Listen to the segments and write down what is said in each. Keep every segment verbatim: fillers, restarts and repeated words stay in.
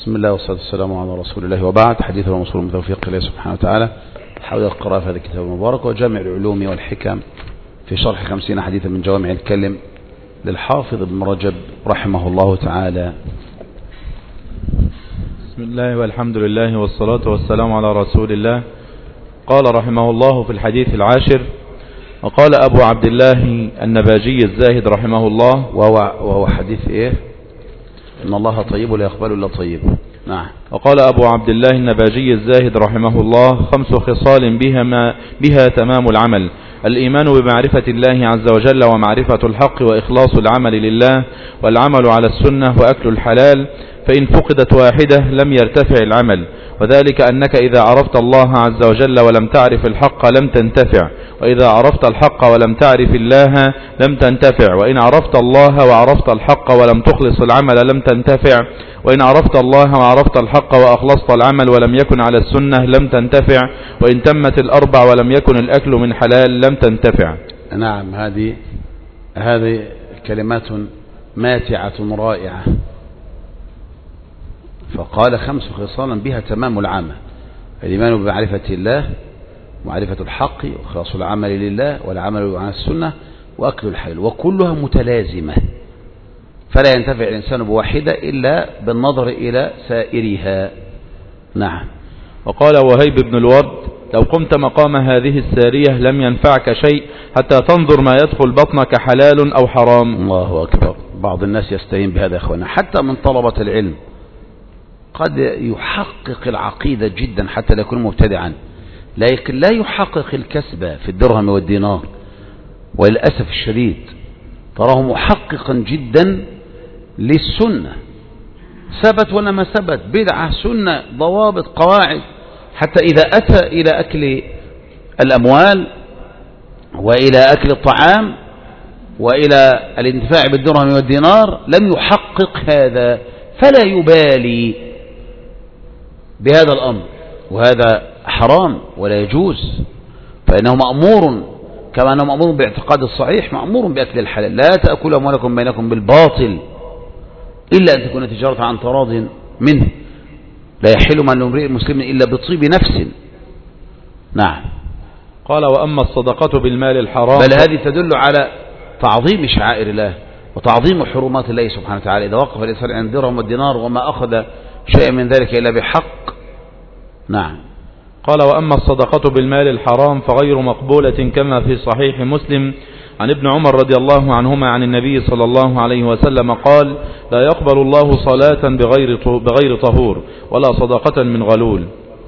بسم الله والصلاة والسلام على رسول الله، وبعد. حديث الموصول من توفيق الله سبحانه وتعالى حول القراءة في هذا الكتاب المبارك وجامع العلوم والحكم في شرح خمسين حديثا من جوامع الكلم للحافظ ابن رجب رحمه الله تعالى. بسم الله والحمد لله والصلاة والسلام على رسول الله. قال رحمه الله في الحديث العاشر: وقال أبو عبد الله النباجي الزاهد رحمه الله، وهو, وهو حديث إيه؟ إن الله طيب لا يقبل إلا طيب. نعم. وقال أبو عبد الله النباجي الزاهد رحمه الله: خمس خصال بها, ما بها تمام العمل: الإيمان بمعرفة الله عز وجل ومعرفة الحق وإخلاص العمل لله والعمل على السنة وأكل الحلال، فإن فقدت واحدة لم يرتفع العمل، وذلك أنك إذا عرفت الله عز وجل ولم تعرف الحق لم تنتفع، وإذا عرفت الحق ولم تعرف الله لم تنتفع، وإن عرفت الله وعرفت الحق ولم تخلص العمل لم تنتفع، وإن عرفت الله وعرفت الحق وأخلصت العمل ولم يكن على السنة لم تنتفع، وإن تمت الأربع ولم يكن الأكل من حلال لم تنتفع. نعم. هذه هذه كلمات ماتعة رائعة. فقال خمس خصالا بها تمام العمل: الإيمان بمعرفة الله ومعرفة الحق وإخلاص العمل لله والعمل على السنة وأكل الحلال، وكلها متلازمة، فلا ينتفع الإنسان بواحدة إلا بالنظر إلى سائرها. نعم. وقال وهيب بن الورد: لو قمت مقام هذه السارية لم ينفعك شيء حتى تنظر ما يدخل بطنك حلال أو حرام. الله أكبر. بعض الناس يستهين بهذا يا أخوانا، حتى من طلبة العلم قد يحقق العقيدة جدا حتى لا يكون مبتدعا، لكن لا يحقق الكسب في الدرهم والدينار، وللأسف الشديد تراه محققا جدا للسنة، ثبت ولا ما ثبت، بدعة سنة ضوابط قواعد، حتى إذا أتى إلى أكل الأموال وإلى أكل الطعام وإلى الانتفاع بالدرهم والدينار لم يحقق هذا، فلا يبالي بهذا الأمر، وهذا حرام ولا يجوز، فإنه مأمور كما أنه مأمور باعتقاد الصحيح مأمور بأكل الحلال. لا تأكلوا أموالكم بينكم بالباطل إلا أن تكون تجارة عن تراض منه، لا يحل مال امرئ مسلم إلا بطيب نفس. نعم. قال وأما الصدقة بالمال الحرام، بل هذه تدل على تعظيم شعائر الله وتعظيم حرمات الله سبحانه وتعالى. إذا وقف الإنسان عند درهم والدينار وما أخذ شيء من ذلك إلا بحق. نعم. قال وأما الصدقة بالمال الحرام فغير مقبولة، كما في صحيح مسلم عن ابن عمر رضي الله عنهما عن النبي صلى الله عليه وسلم قال: لا يقبل الله صلاة بغير بغير طهور ولا صدقة من غلول.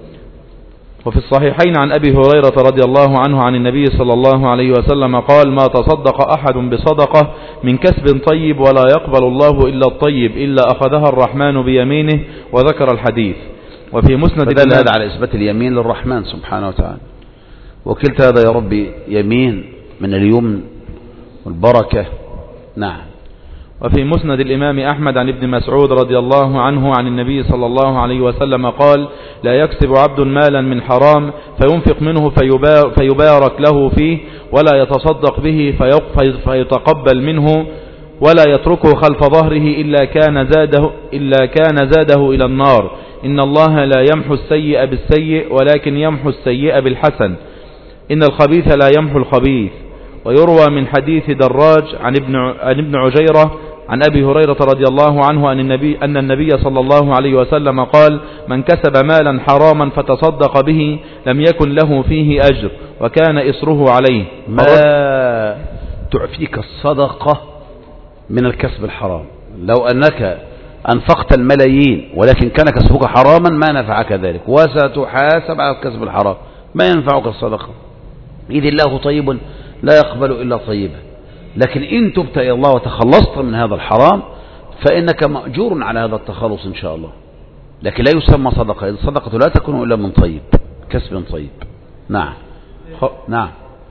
وفي الصحيحين عن أبي هريرة رضي الله عنه عن النبي صلى الله عليه وسلم قال: ما تصدق أحد بصدقة من كسب طيب ولا يقبل الله إلا الطيب إلا أخذها الرحمن بيمينه، وذكر الحديث. وفي مسند بدل هذا على إثبات اليمين للرحمن سبحانه وتعالى، وكلت هذا يا ربي يمين من اليمن والبركة. نعم. وفي مسند الإمام أحمد عن ابن مسعود رضي الله عنه عن النبي صلى الله عليه وسلم قال: لا يكسب عبد مالا من حرام فينفق منه فيبارك له فيه ولا يتصدق به فيتقبل منه ولا يتركه خلف ظهره إلا كان زاده, إلا كان زاده إلى النار. إن الله لا يمحو السيء بالسيء ولكن يمحو السيء بالحسن، إن الخبيث لا يمحو الخبيث. ويروى من حديث دراج عن ابن, عن ابن عجيرة عن أبي هريرة رضي الله عنه أن النبي, أن النبي صلى الله عليه وسلم قال: من كسب مالا حراما فتصدق به لم يكن له فيه أجر وكان إصره عليه. ما تعفيك الصدقة من الكسب الحرام. لو أنك أنفقت الملايين ولكن كان كسبك حراما ما نفعك ذلك، وستحاسب على الكسب الحرام، ما ينفعك الصدقة، إذ الله طيب لا يقبل إلا طيبا. لكن إن تبت إلى الله وتخلصت من هذا الحرام فإنك مأجور على هذا التخلص إن شاء الله، لكن لا يسمى صدقة، إذ الصدقة لا تكون إلا من طيب، كسب طيب. نعم. نعم.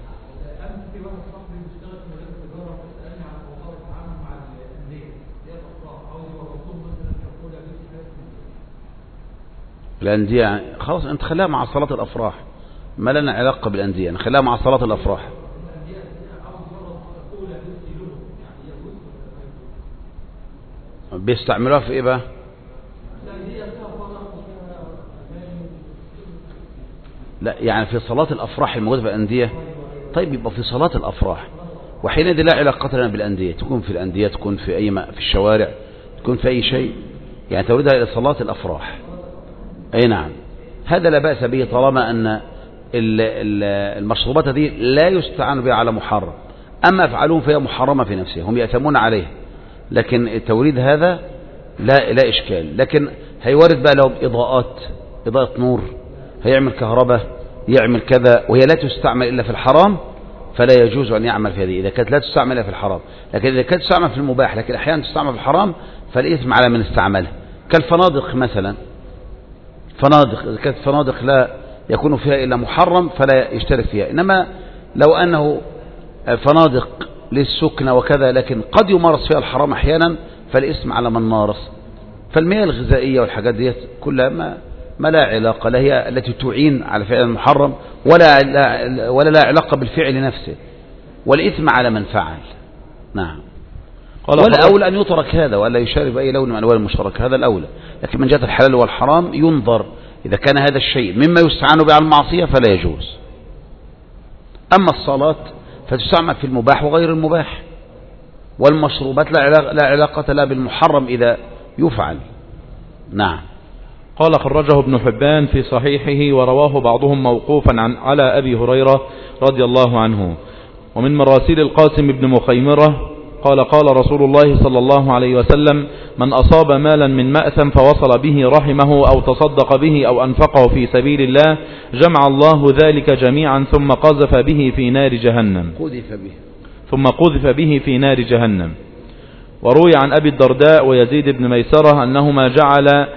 الأندية خلاص أنت خليها مع صلاة الأفراح، ما لنا علاقة بالأندية، نخليها مع صلاة الأفراح. بيستعملوها في إيه بقى؟ لا يعني في صلاة الأفراح الموجودة في الأندية. طيب يبقى في صلاة الأفراح، وحينئذ لا علاقة لنا بالأندية، تكون في الأندية، تكون في أي في الشوارع، تكون في أي شيء، يعني توردها إلى صلاة الأفراح. أي نعم، هذا لا بأس به طالما أن المشروبات دي لا يستعان بها على محرم. أما أفعالهم فهي محرمة في نفسها، هم يأثمون عليها، لكن التوريد هذا لا لا إشكال. لكن هيورد بقى لهم إضاءات، إضاءة نور، هيعمل كهرباء، يعمل كذا، وهي لا تستعمل إلا في الحرام، فلا يجوز أن يعمل في هذه إذا كانت لا تستعمل إلا في الحرام. لكن إذا كانت تستعمل في المباح لكن أحيانا تستعمل في الحرام فالإثم على من استعملها. كالفنادق مثلا، فنادق إذا كانت فنادق لا يكون فيها إلا محرم فلا يشترك فيها. إنما لو أنه فنادق للسكنة وكذا لكن قد يمارس فيها الحرام أحيانا فالإثم على من مارس. فالمياه الغذائية والحاجات دي كلها ما, ما لا علاقة، لا هي التي تعين على فعل المحرم ولا لا ولا لا علاقة بالفعل نفسه، والإثم على من فعل. نعم. والأولى أن يترك هذا ولا يشارك بأي لون من ألوان المشترك، هذا الأولى. لكن من جهة الحلال والحرام ينظر، إذا كان هذا الشيء مما يستعان به على المعصية فلا يجوز. أما الصلاة فتستعمل في المباح وغير المباح، والمشروبات لا علاقة لا بالمحرم إذا يفعل. نعم. قال خرجه ابن حبان في صحيحه ورواه بعضهم موقوفا عن على أبي هريرة رضي الله عنه. ومن مراسيل القاسم بن مخيمرة قال قال رسول الله صلى الله عليه وسلم: من أصاب مالا من مأثم فوصل به رحمه أو تصدق به أو أنفقه في سبيل الله جمع الله ذلك جميعا ثم قذف به في نار جهنم قذف به ثم قذف به في نار جهنم. وروي عن أبي الدرداء ويزيد بن ميسرة أنهما جعل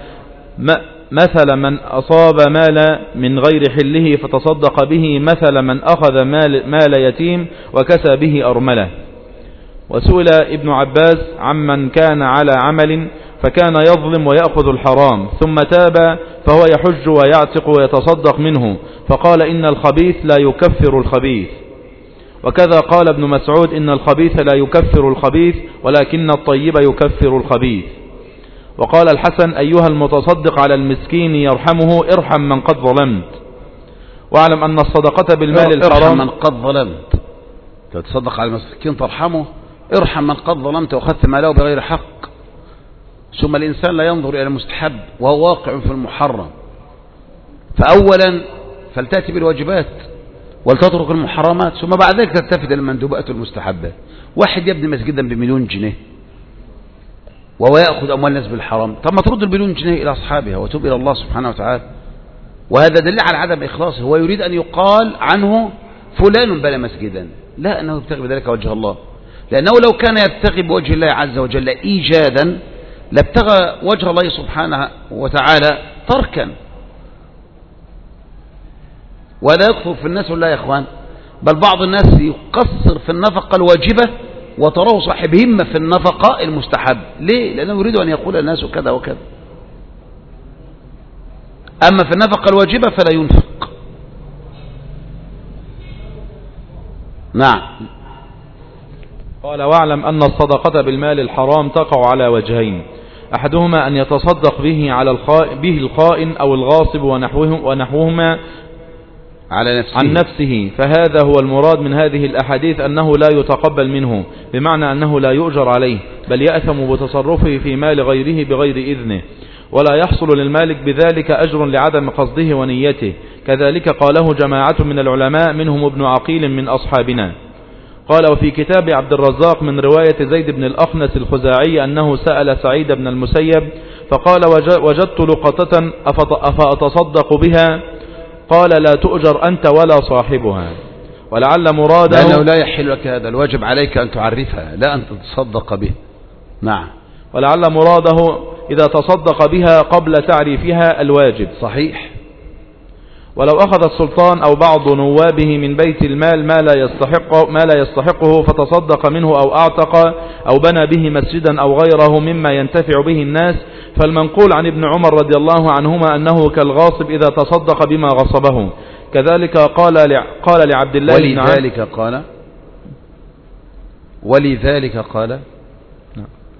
مثل من أصاب مال من غير حله فتصدق به مثل من أخذ مال, مال يتيم وكسى به أرمله. وسئل ابن عباس عمن كان على عمل فكان يظلم ويأخذ الحرام ثم تاب فهو يحج ويعتق ويتصدق منه، فقال: إن الخبيث لا يكفر الخبيث. وكذا قال ابن مسعود: إن الخبيث لا يكفر الخبيث ولكن الطيب يكفر الخبيث. وقال الحسن: أيها المتصدق على المسكين يرحمه ارحم من قد ظلمت. واعلم أن الصدقة بالمال الحرام ارحم من قد ظلمت، تتصدق على المسكين ترحمه، ارحم من قد ظلمت وأخذت ماله بغير حق. ثم الإنسان لا ينظر إلى المستحب وهو واقع في المحرم، فأولا فلتأتي بالواجبات ولتترك المحرمات، ثم بعد ذلك تلتفت إلى المندوبات والمستحبات. واحد يبني مسجدا بمليون جنيه وهو يأخذ أموال الناس بالحرام، طب ما ترد المليون جنيه إلى أصحابها وتوب إلى الله سبحانه وتعالى. وهذا دليل على عدم إخلاصه، هو يريد أن يقال عنه فلان بنى مسجدا، لا أنه يبتغي بذلك وجه الله، لأنه لو كان يبتغي بوجه الله عز وجل إيجادا لابتغى وجه الله سبحانه وتعالى تركا. ولا يكفر في الناس ولا يا إخوان، بل بعض الناس يقصر في النفقة الواجبة وتراه صاحب همة في النفقة المستحب. ليه؟ لأنه يريد أن يقول الناس كذا وكذا. أما في النفقة الواجبة فلا ينفق. نعم. قال: واعلم أن الصدقة بالمال الحرام تقع على وجهين: أحدهما أن يتصدق به على الخائن به الخائن أو الغاصب ونحوه ونحوهما على نفسه. عن نفسه، فهذا هو المراد من هذه الأحاديث، أنه لا يتقبل منه، بمعنى أنه لا يؤجر عليه، بل يأثم بتصرفه في مال غيره بغير إذنه، ولا يحصل للمالك بذلك أجر لعدم قصده ونيته. كذلك قاله جماعة من العلماء منهم ابن عقيل من أصحابنا. قال: وفي كتاب عبد الرزاق من رواية زيد بن الأخنس الخزاعي أنه سأل سعيد بن المسيب فقال: وجدت لقطة أفأتصدق بها؟ قال: لا تؤجر أنت ولا صاحبها. ولعل مراده لأنه لا يحل لك هذا، الواجب عليك أن تعرفها لا أن تتصدق به. نعم. ولعل مراده إذا تصدق بها قبل تعريفها الواجب. صحيح. ولو أخذ السلطان أو بعض نوابه من بيت المال ما لا يستحق ما لا يستحقه فتصدق منه أو أعتق أو بنى به مسجدا أو غيره مما ينتفع به الناس، فالمنقول عن ابن عمر رضي الله عنهما أنه كالغاصب إذا تصدق بما غصبه. كذلك قال قال لعبد الله بن عمرو ولذلك قال ولذلك قال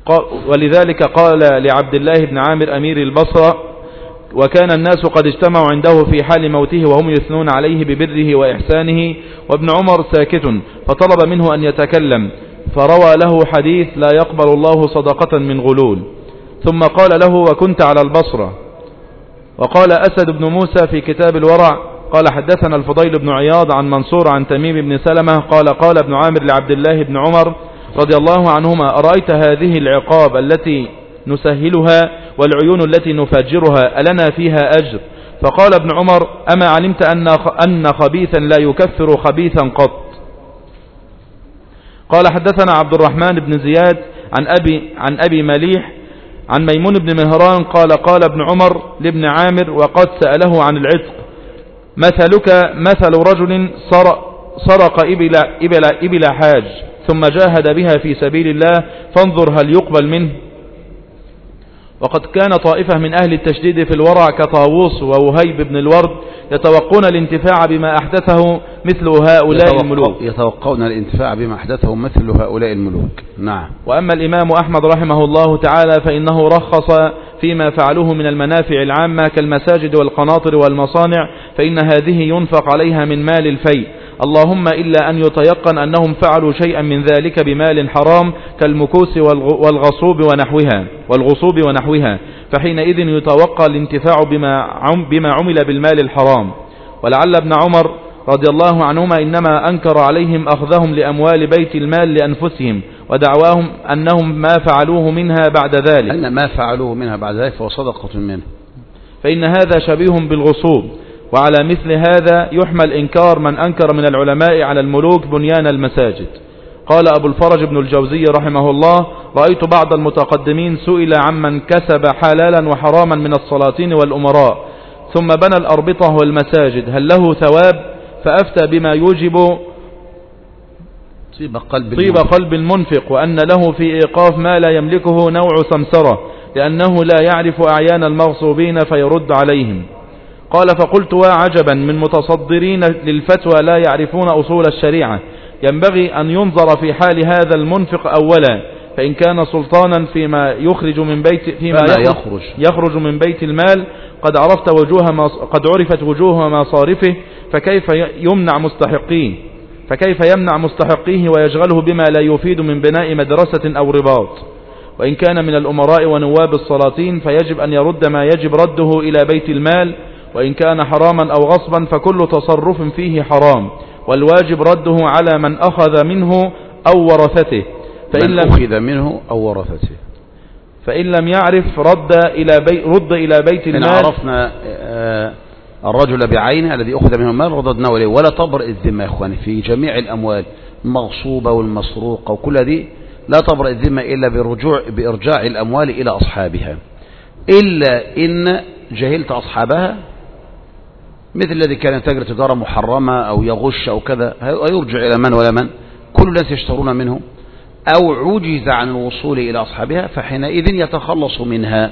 ولذلك قال لعبد الله بن عامر أمير البصرة: وكان الناس قد اجتمعوا عنده في حال موته وهم يثنون عليه ببره وإحسانه، وابن عمر ساكت، فطلب منه أن يتكلم، فروى له حديث: لا يقبل الله صدقة من غلول. ثم قال له: وكنت على البصرة. وقال أسد بن موسى في كتاب الورع قال: حدثنا الفضيل بن عياض عن منصور عن تميم بن سلمة قال: قال ابن عامر لعبد الله بن عمر رضي الله عنهما: أرأيت هذه العقاب التي نسهلها والعيون التي نفجرها ألنا فيها أجر؟ فقال ابن عمر: أما علمت أن أن خبيثا لا يكفر خبيثا قط. قال: حدثنا عبد الرحمن بن زياد عن أبي, عن أبي مليح عن ميمون بن مهران قال: قال ابن عمر لابن عامر وقد سأله عن العتق: مثلك مثل رجل سرق, سرق إبل, إبل, إبل حاج ثم جاهد بها في سبيل الله، فانظر هل يقبل منه. وقد كان طائفة من أهل التشديد في الورع كطاووس ووهيب بن الورد يتوقون الانتفاع بما أحدثه مثل هؤلاء يتوقع الملوك يتوقعون الانتفاع بما أحدثه مثل هؤلاء الملوك. نعم. وأما الإمام أحمد رحمه الله تعالى فإنه رخص فيما فعلوه من المنافع العامة كالمساجد والقناطر والمصانع، فإن هذه ينفق عليها من مال الفيء، اللهم إلا أن يتيقن أنهم فعلوا شيئا من ذلك بمال حرام كالمكوس والغصوب ونحوها والغصوب ونحوها فحينئذ يتوقع الانتفاع بما عمل بالمال الحرام. ولعل ابن عمر رضي الله عنهما إنما أنكر عليهم أخذهم لأموال بيت المال لأنفسهم ودعواهم أنهم ما فعلوه منها بعد ذلك أن ما فعلوه منها بعد ذلك فهو صدقة منه، فإن هذا شبيه بالغصوب. وعلى مثل هذا يحمل إنكار من أنكر من العلماء على الملوك بنيان المساجد. قال أبو الفرج بن الجوزي رحمه الله: رأيت بعض المتقدمين سئل عمن كسب حلالا وحراما من السلاطين والأمراء ثم بنى الأربطة والمساجد هل له ثواب؟ فأفتى بما يوجب طيب قلب, طيب قلب المنفق، وأن له في إيقاف ما لا يملكه نوع سمسرة، لأنه لا يعرف أعيان المغصوبين فيرد عليهم. قال: فقلت: وعجبا من متصدرين للفتوى لا يعرفون أصول الشريعة، ينبغي أن ينظر في حال هذا المنفق أولا، فإن كان سلطانا فيما يخرج من بيت فيما يخرج, يخرج من بيت المال قد عرفت وجوه قد عرفت وجوه مصارفه، فكيف يمنع مستحقيه فكيف يمنع مستحقيه ويشغله بما لا يفيد من بناء مدرسة أو رباط؟ وإن كان من الأمراء ونواب السلاطين فيجب أن يرد ما يجب رده إلى بيت المال، وإن كان حراما أو غصبا فكل تصرف فيه حرام، والواجب رده على من أخذ منه أو ورثته، فإن من لم أخذ منه أو ورثته فإن لم يعرف رد إلى بيت, رد إلى بيت المال. إن عرفنا الرجل بعينه الذي أخذ منه المال رددناه إليه، ولا تبرئ الذمة يا إخواني في جميع الأموال المغصوبة والمسروقة وكل هذه لا تبرئ الذمة إلا برجوع بإرجاع الأموال إلى أصحابها، إلا إن جهلت أصحابها مثل الذي كان يتاجر تجارة محرمة أو يغش أو كذا، يرجع إلى من ولا من، كل الناس يشترون منه، أو عجز عن الوصول إلى أصحابها فحينئذ يتخلص منها.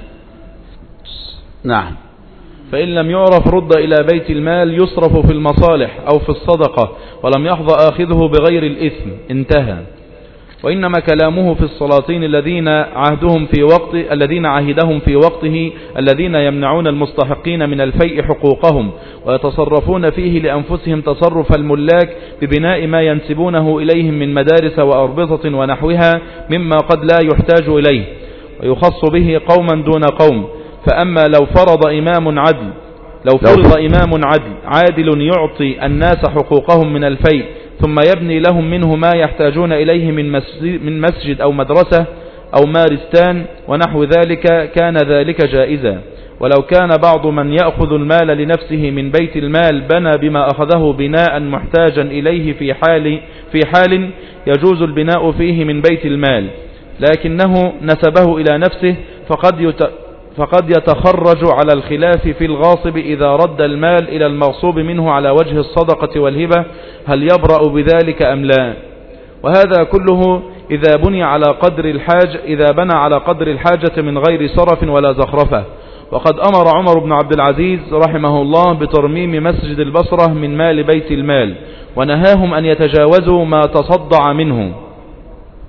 نعم. فإن لم يعرف رد إلى بيت المال يصرف في المصالح أو في الصدقة ولم يحظى آخذه بغير الإثم، انتهى. وإنما كلامه في السلاطين الذين عهدهم في وقت الذين عهدهم في وقته الذين يمنعون المستحقين من الفيء حقوقهم ويتصرفون فيه لأنفسهم تصرف الملاك ببناء ما ينسبونه إليهم من مدارس وأربطة ونحوها مما قد لا يحتاج إليه، ويخص به قوما دون قوم. فأما لو فرض إمام عدل لو فرض إمام عدل عادل يعطي الناس حقوقهم من الفيء ثم يبني لهم منه ما يحتاجون إليه من مسجد أو مدرسة أو مارستان ونحو ذلك كان ذلك جائزا. ولو كان بعض من يأخذ المال لنفسه من بيت المال بنى بما أخذه بناء محتاجا إليه في حال, في حال يجوز البناء فيه من بيت المال، لكنه نسبه إلى نفسه فقد يت فقد يتخرج على الخلاف في الغاصب إذا رد المال إلى المغصوب منه على وجه الصدقة والهبة هل يبرأ بذلك أم لا. وهذا كله إذا بني على قدر الحاجة إذا بنى على قدر الحاجة من غير صرف ولا زخرفة. وقد أمر عمر بن عبد العزيز رحمه الله بترميم مسجد البصرة من مال بيت المال ونهاهم أن يتجاوزوا ما تصدع منه.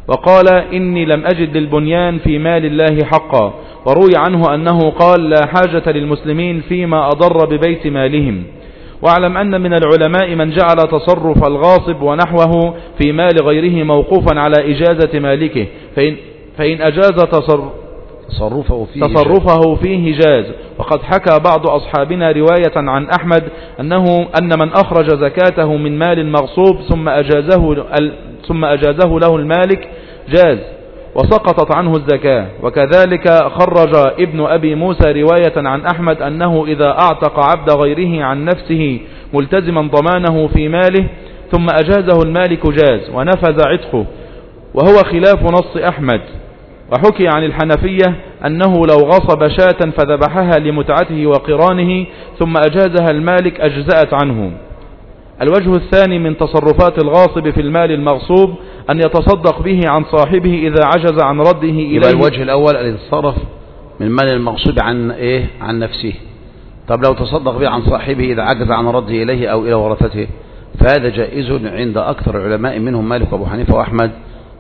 وقال إني لم أجد للبنيان في مال الله حقا. وروي عنه أنه قال لا حاجة للمسلمين فيما أضر ببيت مالهم. واعلم أن من العلماء من جعل تصرف الغاصب ونحوه في مال غيره موقوفا على إجازة مالكه، فإن, فإن أجاز تصر تصرفه فيه, تصرفه فيه جاز. وقد حكى بعض أصحابنا رواية عن أحمد أنه أن من أخرج زكاته من مال مغصوب ثم أجازه, ثم أجازه له المالك جاز وسقطت عنه الزكاة. وكذلك خرج ابن أبي موسى رواية عن أحمد أنه إذا أعتق عبد غيره عن نفسه ملتزما ضمانه في ماله ثم أجازه المالك جاز ونفذ عتقه، وهو خلاف نص أحمد. وحكي عن الحنفية أنه لو غصب شاة فذبحها لمتعته وقرانه ثم أجازها المالك أجزأت عنه. الوجه الثاني من تصرفات الغاصب في المال المغصوب أن يتصدق به عن صاحبه إذا عجز عن رده إليه. الوجه الأول أن يتصرف من المال المغصوب عن إيه؟ عن نفسه. طب لو تصدق به عن صاحبه إذا عجز عن رده إليه أو إلى ورثته فهذا جائز عند أكثر العلماء منهم مالك وأبو حنيفة وأحمد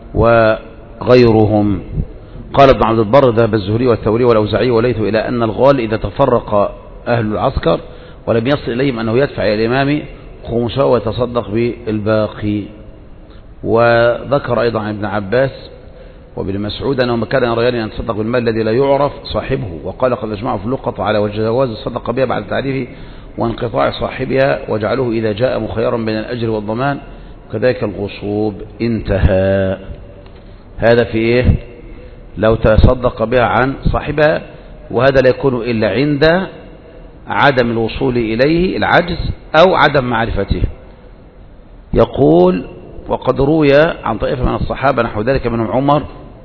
وغيرهم. قال ابن عبد البر ذهب الزهري والثوري والأوزاعي وليث إلى أن الغال إذا تفرق أهل العسكر ولم يصل إليهم أنه يدفع إلى الإمام خمسه ويتصدق بالباقي. وذكر أيضا عن ابن عباس وابن مسعود أنهم كان يريان أن يتصدق بالمال الذي لا يعرف صاحبه، وقال قد أجمعوا في اللقطة على وجه جواز الصدقة بها بعد تعريفه وانقطاع صاحبها وجعله إذا جاء مخيرا بين الأجر والضمان، وكذلك الغصوب. انتهى. هذا في إيه؟ لو تصدق بها عن صاحبها، وهذا لا يكون إلا عند عدم الوصول إليه العجز أو عدم معرفته. يقول وقد روي عن طائفة من الصحابة نحو ذلك منهم عمر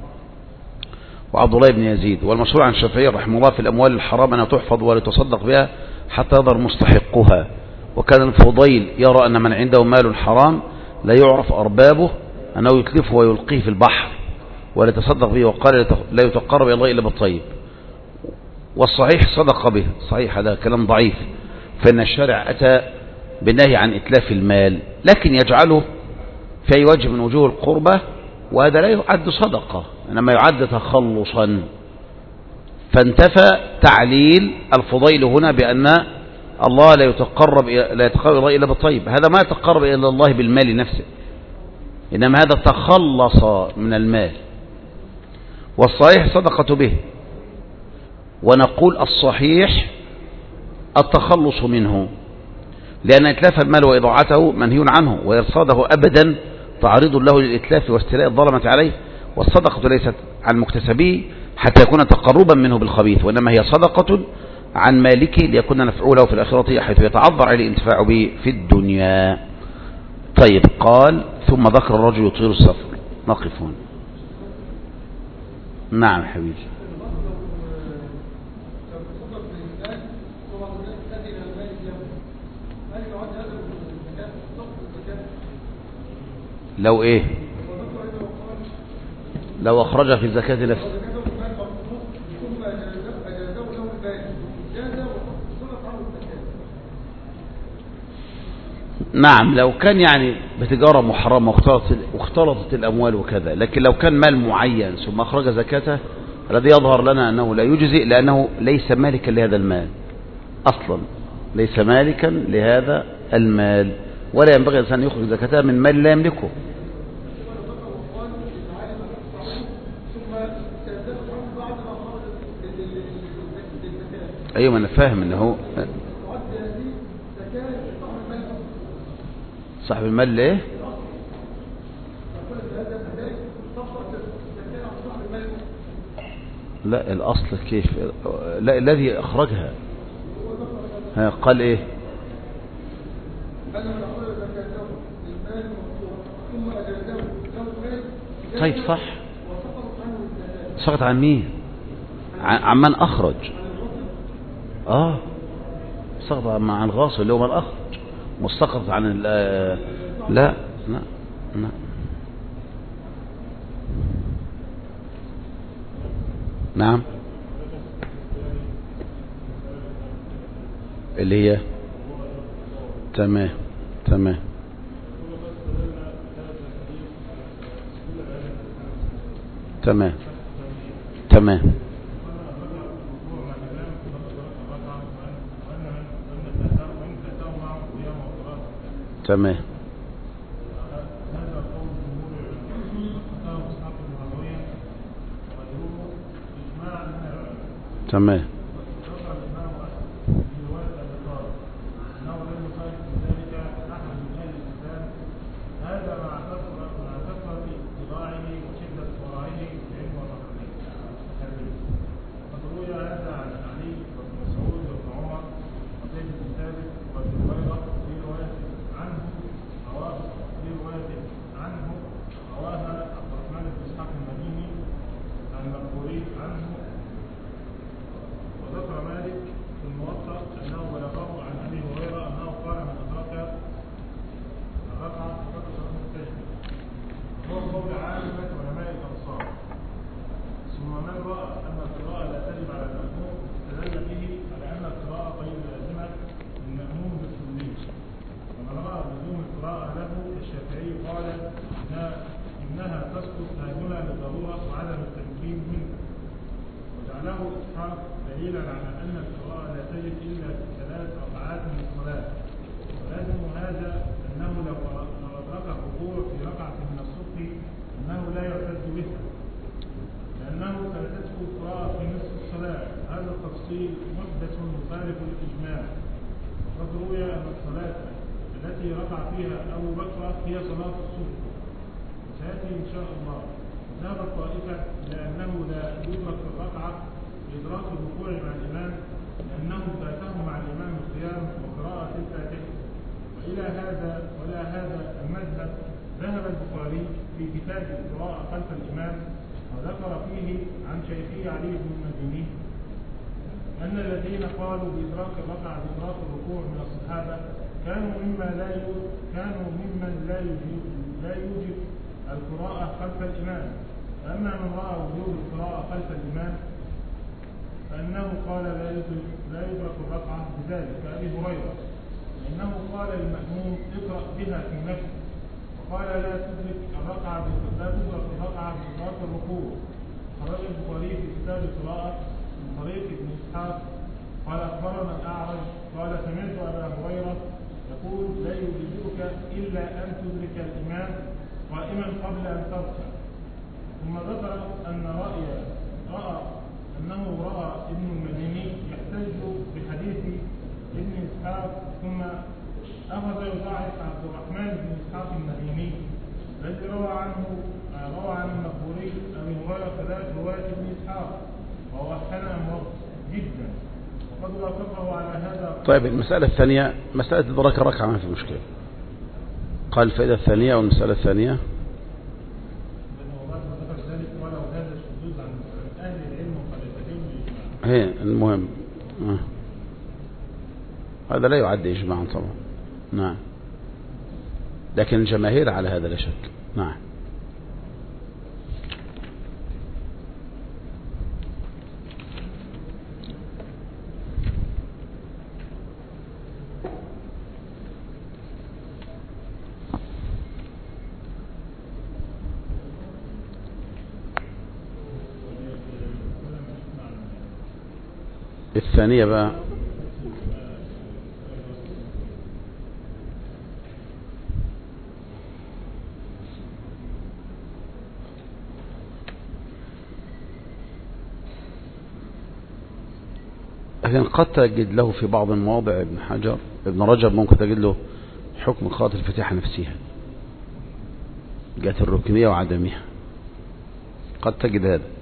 وعبد الله بن يزيد، والمشهور عن الشافعي رحمه الله في الأموال الحرام أنها تحفظ ولا تصدق بها حتى يظهر مستحقها. وكان الفضيل يرى أن من عنده مال حرام لا يعرف أربابه أنه يتلفه ويلقيه في البحر ولا يتصدق به، وقال لا يتقرب إلى الله إلا بالطيب. والصحيح صدق به. صحيح هذا كلام ضعيف، فإن الشارع أتى بالنهي عن إتلاف المال لكن يجعله في أي وجه من وجوه القربة، وهذا لا يعد صدقة إنما يعد تخلصا. فانتفى تعليل الفضيل هنا بأن الله لا يتقرب لا يتقرب الله إلا بالطيب. هذا ما يتقرب إلى الله بالمال نفسه، إنما هذا تخلص من المال. والصحيح صدقة به، ونقول الصحيح التخلص منه، لأن إتلاف المال وإضاعته منهي عنه، وإرصاده أبدا تعريض له للإتلاف واستيلاء الظلمة عليه. والصدقة ليست عن مكتسبه حتى يكون تقربا منه بالخبيث، وإنما هي صدقة عن مالكه ليكون نفعه له في الآخرة حيث يتعذر عليه الانتفاع به في الدنيا. طيب. قال ثم ذكر الرجل يطير السفر. نقف هنا. نعم حبيبي. لو ايه لو اخرج في زكاة نفسه نعم، لو كان يعني بتجارة محرمة واختلطت, واختلطت الأموال وكذا، لكن لو كان مال معين ثم أخرج زكاته الذي يظهر لنا أنه لا يجزئ، لأنه ليس مالكا لهذا المال أصلا، ليس مالكا لهذا المال، ولا ينبغي الإنسان أن يخرج زكاته من مال لا يملكه. أيوة أنا فاهم أنه صاحب المال ليه؟ لا الأصل كيف؟ لا الذي أخرجها قال إيه؟ طيب صح. سقط عن مين؟ عن من أخرج. آه سقط عن الغاصب اللي هو من أخرج، مستقط عن ال لا لا لا نعم اللي هي تمام تمام تمام تمام تمام تمام طيب المسألة الثانية مسألة إدراك ركعة ما في مشكلة. قال الفائدة الثانية والمسألة الثانية هي المهم آه. هذا لا يعد إجماعا طبعا. نعم لكن الجماهير على هذا لا شك. نعم الثانية بقى لكن قد تجد له في بعض المواضع ابن حجر ابن رجب ممكن تجد له حكم قراءة الفاتحة نفسها جهة الركنية وعدمها قد تجد هذا.